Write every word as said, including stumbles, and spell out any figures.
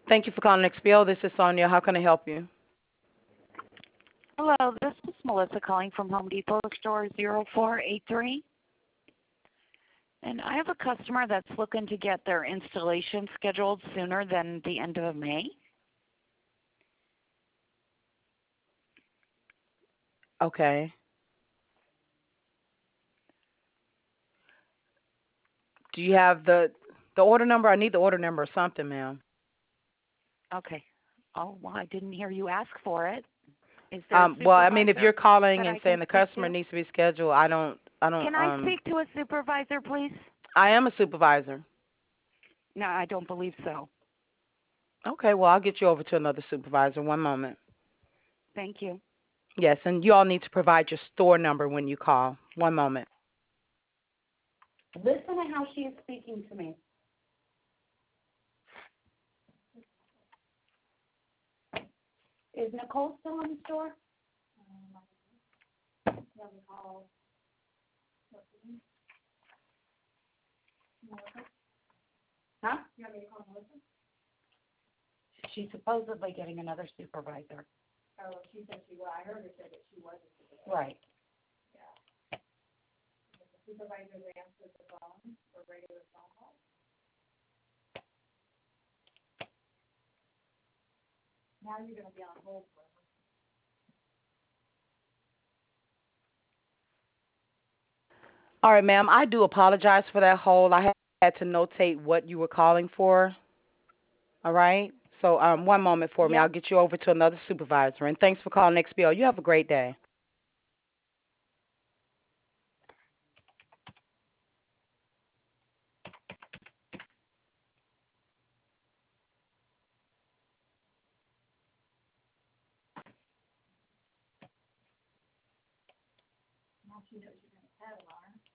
Thank you for calling X P O. This is Sonia. How can I help you? Hello, this is Melissa calling from Home Depot store zero four eight three. And I have a customer that's looking to get their installation scheduled sooner than the end of May. Okay. Do you have the the order number? I need the order number or something, ma'am. Okay. Oh, well, I didn't hear you ask for it. Is there a Um, well, I mean, if you're supervisor calling that and I can saying the speak customer to? needs to be scheduled, I don't, I don't, Can I um, speak to a supervisor, please? I am a supervisor. No, I don't believe so. Okay, well, I'll get you over to another supervisor. One moment. Thank you. Yes, and you all need to provide your store number when you call. One moment. Listen to how she is speaking to me. Is Nicole still in the store? Huh? You want me to call Melissa? She's supposedly getting another supervisor. Oh, she said she was. I heard her say that she was a supervisor. Right. Yeah. The supervisor answers the phone for regular phone calls. Now you're going to be on hold forever. All right, ma'am. I do apologize for that hold. I had to notate what you were calling for. All right. So, um, one moment for me. I'll Yep. get you over to another supervisor. And thanks for calling X B O. You have a great day. Now she knows you're going to tell her.